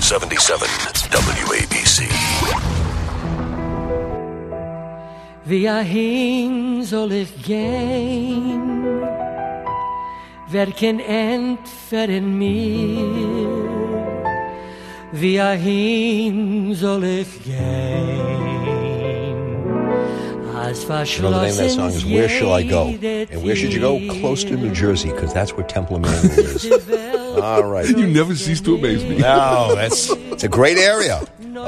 77 WABC. Vi hin soll ich gehen, wer entfernen mir? Wie hin soll ich gehen? As You know, the name of that song is Where Shall I Go? And where should you go? Close to New Jersey, because that's where Temple Emmanuel is. All right. You never cease to amaze me. No, it's a great area.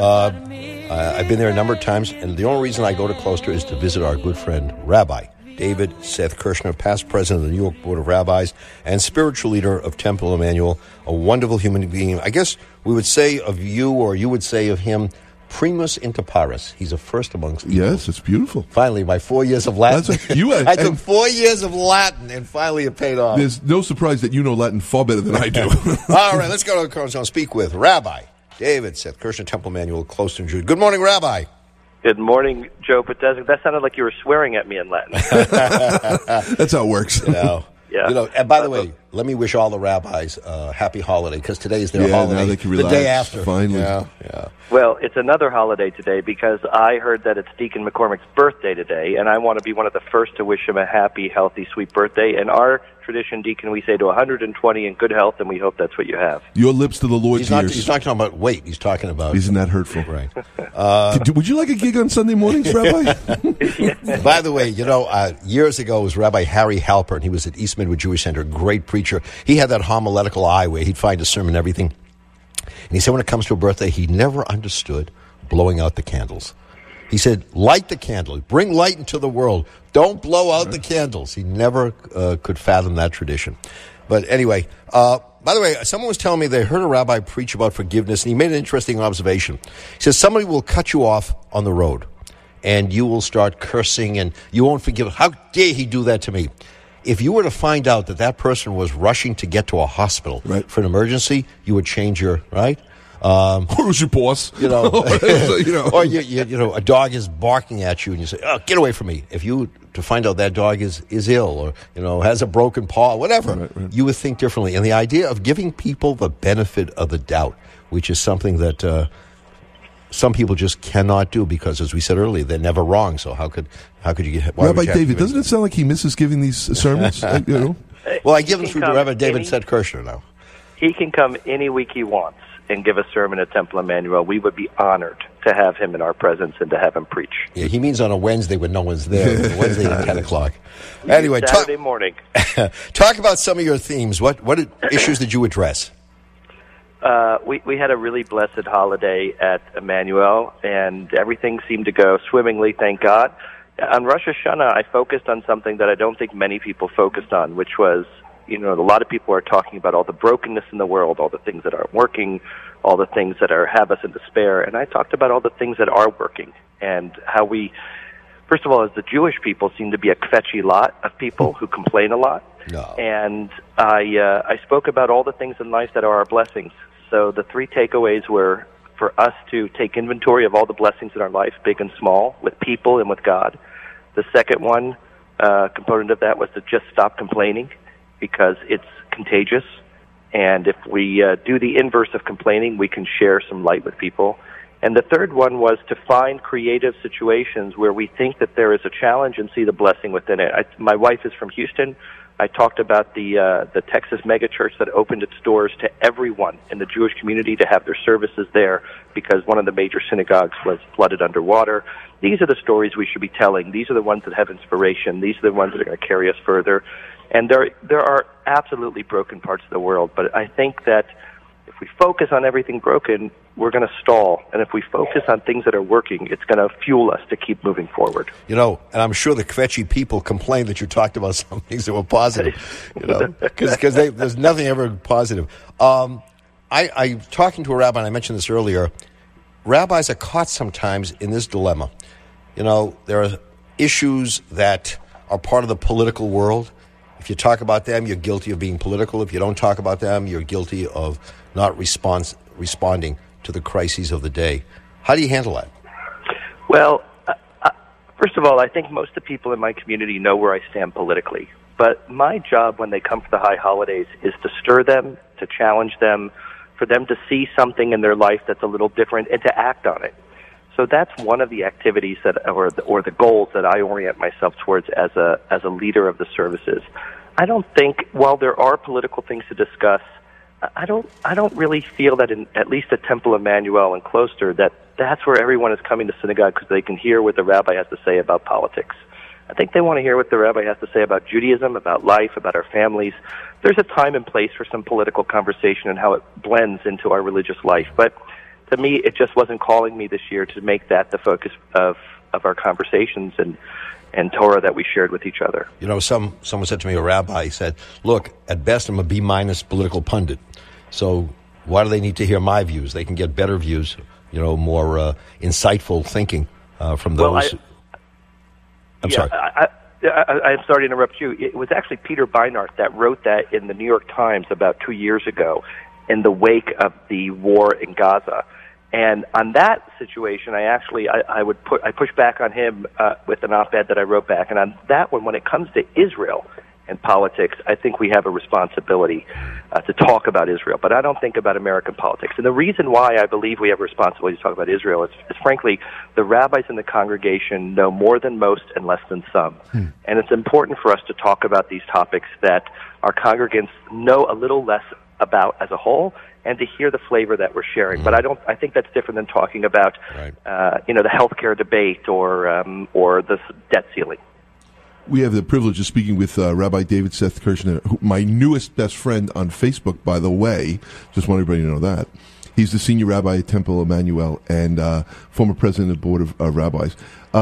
I've been there a number of times, and the only reason I go to Closter is to visit our good friend, Rabbi David Seth Kirshner, past president of the New York Board of Rabbis and spiritual leader of Temple Emmanuel, a wonderful human being. I guess we would say of you, or you would say of him, primus inter pares. He's a first amongst equals. Yes, it's beautiful. Finally, my 4 years of Latin. I took 4 years of Latin, and finally it paid off. There's no surprise that you know Latin far better than I do. All right, let's go to the cornerstone. Speak with Rabbi David Seth Kirshner, Temple Emmanuel, Closter, New Jersey. Good morning, Rabbi. Good morning, Joe Podesta. That sounded like you were swearing at me in Latin. That's how it works. Yeah. And by the way, let me wish all the rabbis happy holiday, because today is their holiday. Now they can relax. The day after. Finally. Yeah. Well, it's another holiday today because I heard that it's Deacon McCormick's birthday today, and I want to be one of the first to wish him a happy, healthy, sweet birthday. And our tradition, Deacon, we say to 120 in good health, and we hope that's what you have. Your lips to the Lord's ears. He's not talking about weight. He's talking about... Isn't that hurtful? Right. Would you like a gig on Sunday mornings, Rabbi? By the way, years ago was Rabbi Harry Halpern. He was at East Midwood Jewish Center, great preacher. He had that homiletical eye where he'd find a sermon and everything. And he said when it comes to a birthday, he never understood blowing out the candles. He said, light the candle. Bring light into the world. Don't blow out the candles. He never could fathom that tradition. But anyway, by the way, someone was telling me they heard a rabbi preach about forgiveness, and he made an interesting observation. He says, somebody will cut you off on the road, and you will start cursing, and you won't forgive. How dare he do that to me? If you were to find out that that person was rushing to get to a hospital for an emergency, you would change your, right? Who's your boss? Or a dog is barking at you, and you say, "Oh, get away from me!" If you to find out that dog is ill, or has a broken paw, whatever, you would think differently. And the idea of giving people the benefit of the doubt, which is something that some people just cannot do, because, as we said earlier, they're never wrong. So how could you get? Rabbi David, doesn't it sound like he misses giving these sermons? Well, I give them through Rabbi David Seth Kirshner now. He can come any week he wants and give a sermon at Temple Emmanuel. We would be honored to have him in our presence and to have him preach. Yeah, he means on a Wednesday when no one's there. Wednesday at 10 o'clock. Anyway, Saturday morning. Talk about some of your themes. What issues did you address? We had a really blessed holiday at Emmanuel, and everything seemed to go swimmingly, thank God. On Rosh Hashanah, I focused on something that I don't think many people focused on, which was, a lot of people are talking about all the brokenness in the world, all the things that aren't working, all the things that have us in despair. And I talked about all the things that are working and how we, first of all, as the Jewish people, seem to be a kvetchy lot of people who complain a lot. No. And I spoke about all the things in life that are our blessings. So the three takeaways were for us to take inventory of all the blessings in our life, big and small, with people and with God. The second one, component of that, was to just stop complaining, because it's contagious. And if we do the inverse of complaining, we can share some light with people. And the third one was to find creative situations where we think that there is a challenge and see the blessing within it. My wife is from Houston. I talked about the Texas megachurch that opened its doors to everyone in the Jewish community to have their services there because one of the major synagogues was flooded underwater. These are the stories we should be telling. These are the ones that have inspiration. These are the ones that are going to carry us further. And there are absolutely broken parts of the world, but I think that if we focus on everything broken, we're going to stall. And if we focus on things that are working, it's going to fuel us to keep moving forward. And I'm sure the kvetchy people complained that you talked about some things that were positive, because there's nothing ever positive. I'm talking to a rabbi, and I mentioned this earlier. Rabbis are caught sometimes in this dilemma. There are issues that are part of the political world. If you talk about them, you're guilty of being political. If you don't talk about them, you're guilty of not responding to the crises of the day. How do you handle that? Well, first of all, I think most of the people in my community know where I stand politically. But my job when they come for the high holidays is to stir them, to challenge them, for them to see something in their life that's a little different and to act on it. So that's one of the activities or the goals that I orient myself towards as a leader of the services. I don't think, while there are political things to discuss, I don't really feel that at least at Temple Emmanuel and Closter that's where everyone is coming to synagogue because they can hear what the rabbi has to say about politics. I think they want to hear what the rabbi has to say about Judaism, about life, about our families. There's a time and place for some political conversation and how it blends into our religious life. But to me, it just wasn't calling me this year to make that the focus of our conversations and Torah that we shared with each other. You know, someone said to me, a rabbi said, look, at best I'm a B- political pundit. So why do they need to hear my views? They can get better views, more insightful thinking from those. I'm sorry. I'm sorry to interrupt you. It was actually Peter Beinart that wrote that in the New York Times about 2 years ago in the wake of the war in Gaza. And on that situation, I pushed back on him with an op-ed that I wrote back. And on that one, when it comes to Israel and politics, I think we have a responsibility to talk about Israel. But I don't think about American politics. And the reason why I believe we have a responsibility to talk about Israel is frankly, the rabbis in the congregation know more than most and less than some. And it's important for us to talk about these topics that our congregants know a little less about as a whole, and to hear the flavor that we're sharing. But I think that's different than talking about, the healthcare debate or the debt ceiling. We have the privilege of speaking with Rabbi David Seth Kirshner, my newest best friend on Facebook, by the way. Just want everybody to know that. He's the senior rabbi at Temple Emmanuel and former president of the Board of Rabbis.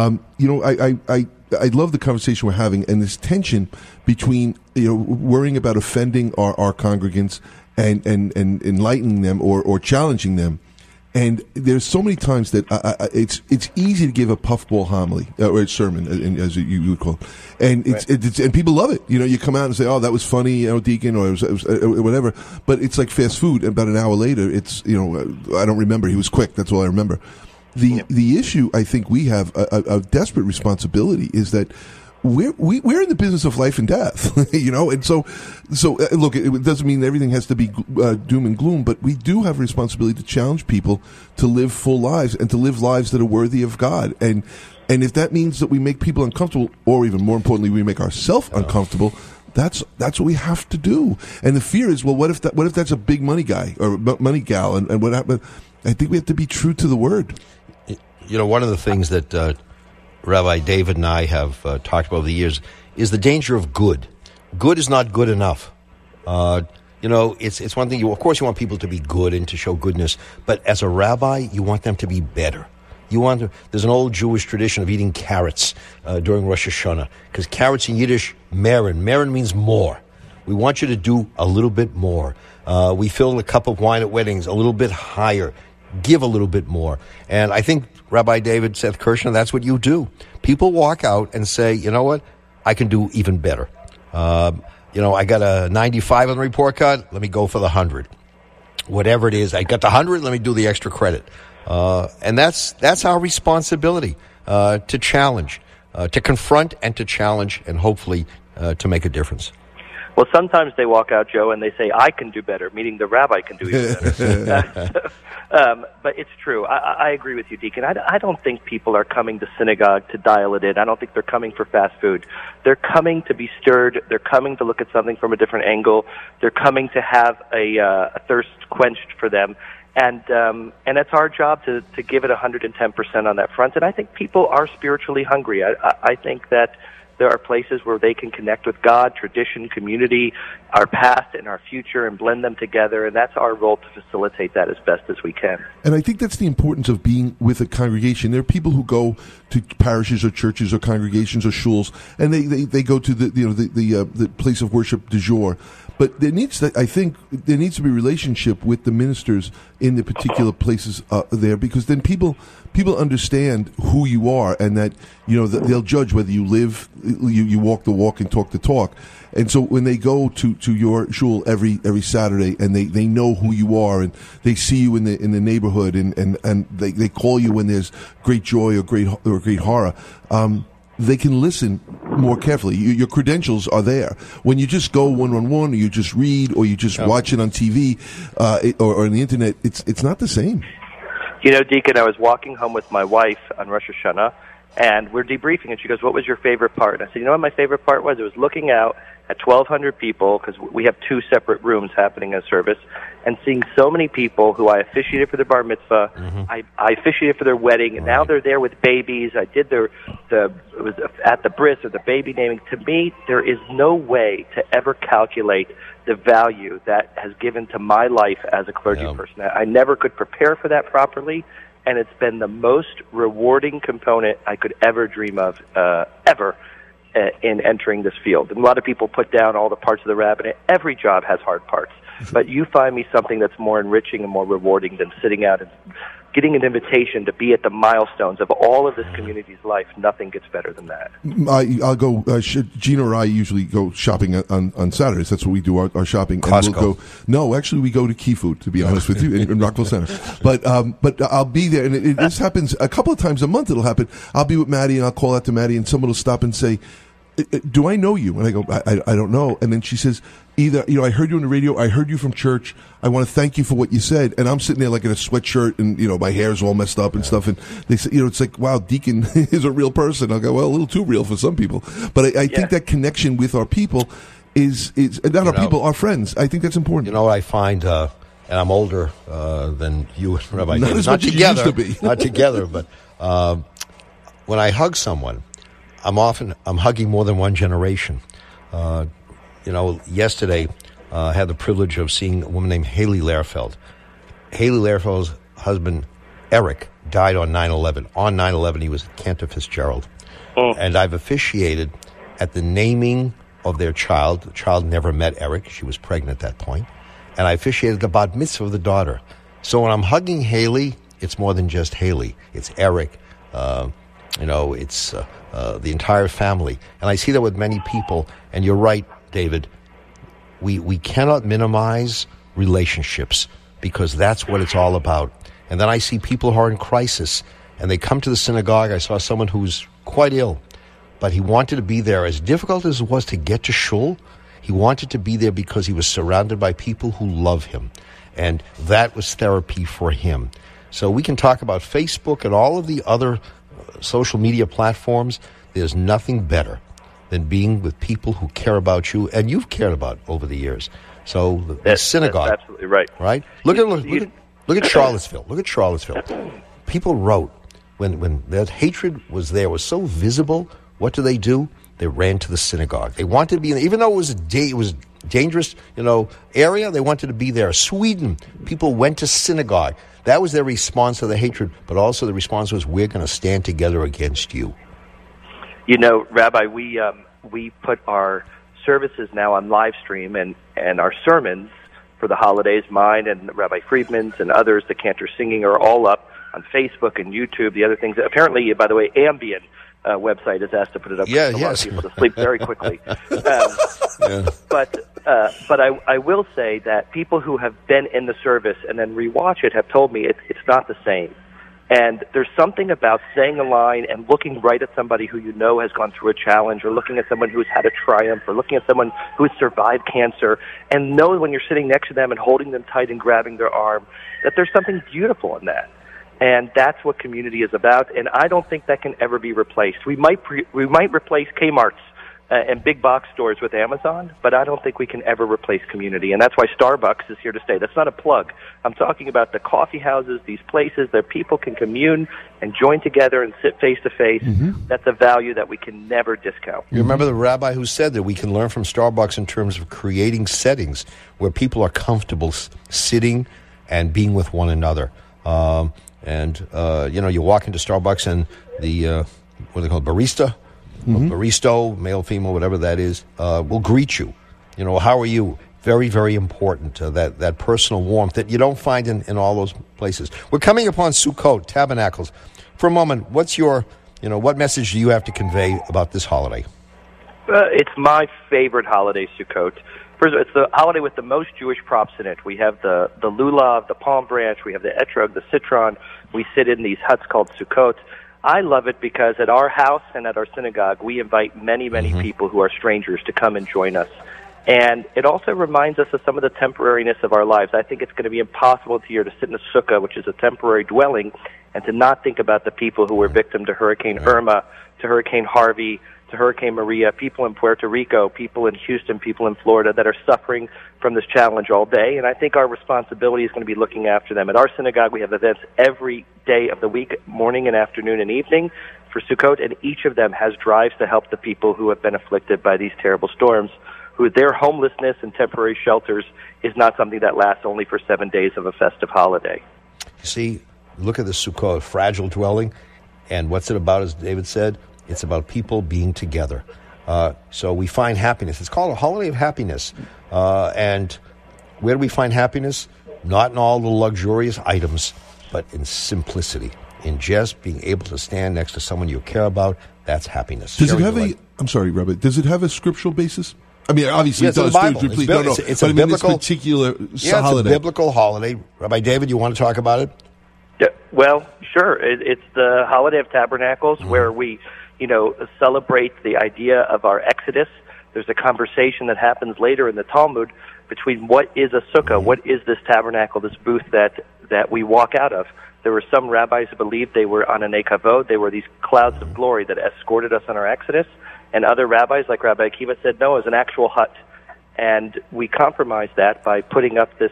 I love the conversation we're having and this tension between worrying about offending our congregants and enlightening them or challenging them. And there's so many times that it's easy to give a puffball homily or a sermon, as you would call it, and and people love it. You come out and say, "Oh, that was funny, Deacon," or it was whatever. But it's like fast food. About an hour later, it's I don't remember. He was quick. That's all I remember. The issue I think we have a desperate responsibility is that we're in the business of life and death, and so look, it doesn't mean everything has to be doom and gloom, but we do have a responsibility to challenge people to live full lives and to live lives that are worthy of God. And if that means that we make people uncomfortable, or even more importantly, we make ourselves uncomfortable, that's what we have to do. And the fear is, well, what if that's a big money guy or money gal, and what happened? I think we have to be true to the word. One of the things that Rabbi David and I have talked about over the years is the danger of good. Good is not good enough. It's one thing. Of course, you want people to be good and to show goodness, but as a rabbi, you want them to be better. There's an old Jewish tradition of eating carrots during Rosh Hashanah, because carrots in Yiddish, merin. Merin means more. We want you to do a little bit more. We fill a cup of wine at weddings a little bit higher. Give a little bit more. And I think Rabbi David Seth Kirshner, that's what you do. People walk out and say, you know what, I can do even better. I got a 95 on the report card, let me go for the 100. Whatever it is, I got the 100, let me do the extra credit. And that's our responsibility, to challenge, to confront and to challenge, and hopefully to make a difference. Well, sometimes they walk out, Joe, and they say, I can do better, meaning the rabbi can do even better. But it's true. I agree with you, Deacon. I don't think people are coming to synagogue to dial it in. I don't think they're coming for fast food. They're coming to be stirred. They're coming to look at something from a different angle. They're coming to have a thirst quenched for them. And it's our job to give it 110% on that front. And I think people are spiritually hungry. I think that there are places where they can connect with God, tradition, community, our past and our future, and blend them together. And that's our role to facilitate that as best as we can. And I think that's the importance of being with a congregation. There are people who go to parishes or churches or congregations or shuls, and they go to the place of worship du jour. But there needs to be a relationship with the ministers in the particular places there, because then people understand who you are, and that they'll judge whether you live, you walk the walk and talk the talk. And so when they go to your shul every Saturday, and they know who you are, and they see you in the neighborhood, and they call you when there's great joy or great horror. they can listen more carefully. Your credentials are there. When you just go one-on-one, or you just read, or you just watch it on TV or on the internet, it's not the same. You know, Deacon, I was walking home with my wife on Rosh Hashanah, and we're debriefing, and she goes, "What was your favorite part?" And I said, "You know what my favorite part was? It was looking out at 1,200 people, because we have 2 separate rooms happening in service, and seeing so many people who I officiated for their bar mitzvah, I officiated for their wedding, and now they're there with babies. I did it was at the bris or the baby naming. To me, there is no way to ever calculate the value that has given to my life as a clergy person. I never could prepare for that properly, and it's been the most rewarding component I could ever dream of, ever, in entering this field. And a lot of people put down all the parts of the rabbinate. Every job has hard parts. But you find me something that's more enriching and more rewarding than sitting out and getting an invitation to be at the milestones of all of this community's life. Nothing gets better than that. I'll go, Gina or I usually go shopping on Saturdays. That's what we do, our shopping. Costco. Actually we go to Key Food, to be honest with you, in Rockville Center. But I'll be there, and this happens a couple of times a month. It'll happen. I'll be with Maddie, and I'll call out to Maddie, and someone will stop and say, "Do I know you?" And I go, I don't know. And then she says, either, I heard you on the radio, I heard you from church, I want to thank you for what you said. And I'm sitting there like in a sweatshirt, and, my hair's all messed up and stuff. And they say, it's like, wow, Deacon is a real person. I'll go, well, a little too real for some people. But I think that connection with our people is not our people, our friends. I think that's important. You know what I find, and I'm older than you and Rabbi Not David. as much as you used to be. Not together, but when I hug someone, I'm hugging more than one generation. Yesterday I had the privilege of seeing a woman named Haley Lehrfeld. Haley Lehrfeld's husband, Eric, died on 9/11. On 9/11, he was at Cantor Fitzgerald. And I've officiated at the naming of their child. The child never met Eric. She was pregnant at that point. And I officiated the bat mitzvah of the daughter. So when I'm hugging Haley, it's more than just Haley. It's Eric. It's the entire family. And I see that with many people. And you're right, David. We cannot minimize relationships, because that's what it's all about. And then I see people who are in crisis, and they come to the synagogue. I saw someone who's quite ill, but he wanted to be there. As difficult as it was to get to shul, he wanted to be there because he was surrounded by people who love him. And that was therapy for him. So we can talk about Facebook and all of the other social media platforms. There's nothing better than being with people who care about you, and you've cared about over the years. So the synagogue, that's absolutely right. Right? Look at Charlottesville. Look at Charlottesville. People wrote when that hatred was there, was so visible. What do? They ran to the synagogue. They wanted to be in, even though it was dangerous, area. They wanted to be there. Sweden, people went to synagogue. That was their response to the hatred, but also the response was, we're going to stand together against you. Rabbi, we put our services now on live stream, and our sermons for the holidays, mine and Rabbi Friedman's and others, the Cantor Singing, are all up on Facebook and YouTube. The other things, apparently, by the way, Ambien website is asked to put it up. Yeah, a lot of people to sleep very quickly. But I will say that people who have been in the service and then rewatch it have told me it's not the same. And there's something about saying a line and looking right at somebody who has gone through a challenge, or looking at someone who's had a triumph, or looking at someone who has survived cancer, and know when you're sitting next to them and holding them tight and grabbing their arm, that there's something beautiful in that. And that's what community is about, and I don't think that can ever be replaced. We might replace Kmart's and big box stores with Amazon, but I don't think we can ever replace community, and that's why Starbucks is here to stay. That's not a plug. I'm talking about the coffee houses, these places that people can commune and join together and sit face to face. That's a value that we can never discount. You remember the rabbi who said that we can learn from Starbucks in terms of creating settings where people are comfortable sitting and being with one another. You walk into Starbucks and the, what are they called, barista? Baristo, male, female, whatever that is, will greet you. How are you? Very, very important, that personal warmth that you don't find in all those places. We're coming upon Sukkot, Tabernacles. For a moment, what's your, what message do you have to convey about this holiday? It's my favorite holiday, Sukkot. First of all, it's the holiday with the most Jewish props in it. We have the lulav, the palm branch, we have the etrog, the citron. We sit in these huts called Sukkot. I love it because at our house and at our synagogue, we invite many, many people who are strangers to come and join us. And it also reminds us of some of the temporariness of our lives. I think it's going to be impossible here to sit in a sukkah, which is a temporary dwelling, and to not think about the people who were victim to Hurricane Irma, to Hurricane Harvey, to Hurricane Maria, people in Puerto Rico, people in Houston, people in Florida that are suffering from this challenge all day. And I think our responsibility is going to be looking after them. At our synagogue, we have events every day of the week, morning and afternoon and evening for Sukkot, and each of them has drives to help the people who have been afflicted by these terrible storms, who their homelessness and temporary shelters is not something that lasts only for 7 days of a festive holiday. See, look at the Sukkot, fragile dwelling, and what's it about, as David said? It's about people being together. So we find happiness. It's called a holiday of happiness. And where do we find happiness? Not in all the luxurious items, but in simplicity, in just being able to stand next to someone you care about. That's happiness. Does it have I'm sorry, Robert. Does it have a scriptural basis? I mean, obviously it does. It's a biblical, this particular holiday. It's a biblical holiday. Rabbi David, you want to talk about it? Yeah, well, sure. It's the Holiday of Tabernacles, where we, celebrate the idea of our Exodus. There's a conversation that happens later in the Talmud between what is a sukkah, what is this tabernacle, this booth that we walk out of. There were some rabbis who believed they were on a nekavod. They were these clouds of glory that escorted us on our Exodus. And other rabbis, like Rabbi Akiva, said, no, it was an actual hut. And we compromised that by putting up this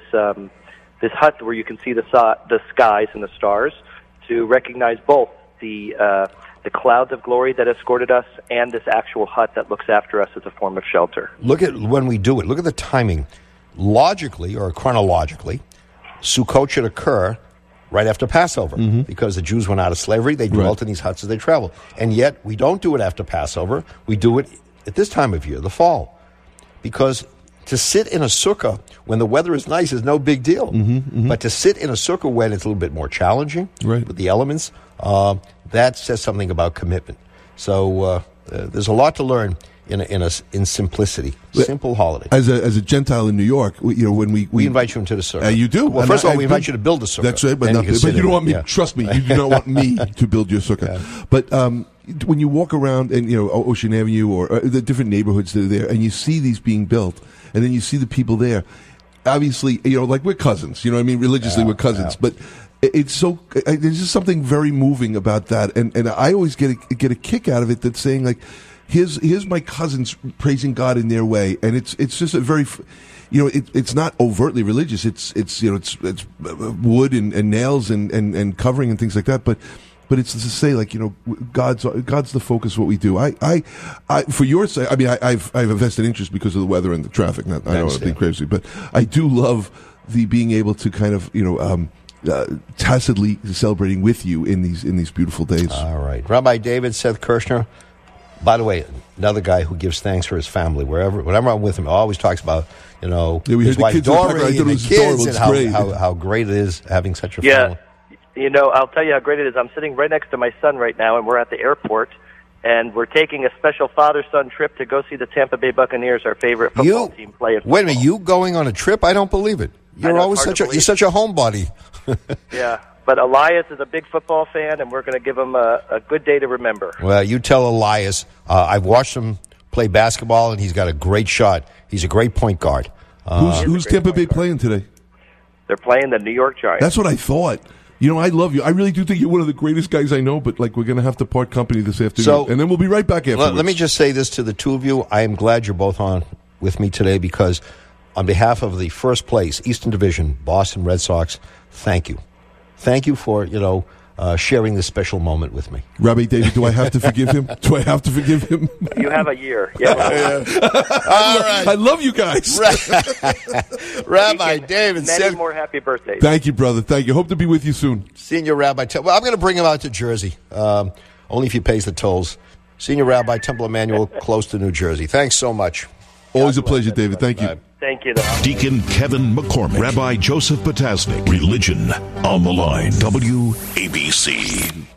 hut where you can see the skies and the stars to recognize both the clouds of glory that escorted us and this actual hut that looks after us as a form of shelter. Look at when we do it. Look at the timing. Logically or chronologically, Sukkot should occur right after Passover because the Jews went out of slavery. They dwelt in these huts as they traveled. And yet we don't do it after Passover. We do it at this time of year, the fall. Because to sit in a sukkah when the weather is nice is no big deal. But to sit in a sukkah when it's a little bit more challenging with the elements, that says something about commitment. So there's a lot to learn in simplicity, simple holiday. As a Gentile in New York, when we invite you into the sukkah. You do. Well, first of all, we invite you to build the sukkah. That's right, but you don't want me. Trust me, you do not want me to build your sukkah. Yeah. But when you walk around and Ocean Avenue or the different neighborhoods that are there, and you see these being built, and then you see the people there. Obviously, like we're cousins. You know what I mean? Religiously, we're cousins, but. It's so. There's just something very moving about that, and I always get a kick out of it. That's saying like, here's my cousins praising God in their way, and it's just a very, it's not overtly religious. It's wood and nails and covering and things like that, but it's to say like God's the focus of what we do. I for your sake, I mean I've a vested interest because of the weather and the traffic. I don't want to be crazy, but I do love the being able to kind of tacitly celebrating with you in these beautiful days. All right. Rabbi David Seth Kirshner, by the way, another guy who gives thanks for his family. Whenever I'm with him, he always talks about, his wife Dory and the kids and how great it is having such a family. I'll tell you how great it is. I'm sitting right next to my son right now, and we're at the airport, and we're taking a special father-son trip to go see the Tampa Bay Buccaneers, our favorite football team, play at football. Wait a minute, you going on a trip? I don't believe it. You're always you're such a homebody. Yeah, but Elias is a big football fan, and we're going to give him a good day to remember. Well, you tell Elias. I've watched him play basketball, and he's got a great shot. He's a great point guard. Who's Tampa Bay playing today? They're playing the New York Giants. That's what I thought. I love you. I really do think you're one of the greatest guys I know, but we're going to have to part company this afternoon, and then we'll be right back afterwards. Let me just say this to the two of you. I am glad you're both on with me today because on behalf of the first place, Eastern Division, Boston Red Sox, thank you. Thank you for, sharing this special moment with me. Rabbi David, do I have to forgive him? You have a year. Yeah. All right. I love you guys. Rabbi David. Many more happy birthdays. Thank you, brother. Thank you. Hope to be with you soon. Senior Rabbi Well, I'm going to bring him out to Jersey, only if he pays the tolls. Senior Rabbi Temple Emmanuel, close to New Jersey. Thanks so much. Always a pleasure, David. Thank you. Thank you. Deacon Kevin McCormick, Rabbi Joseph Potasnik, Religion on the Line, WABC.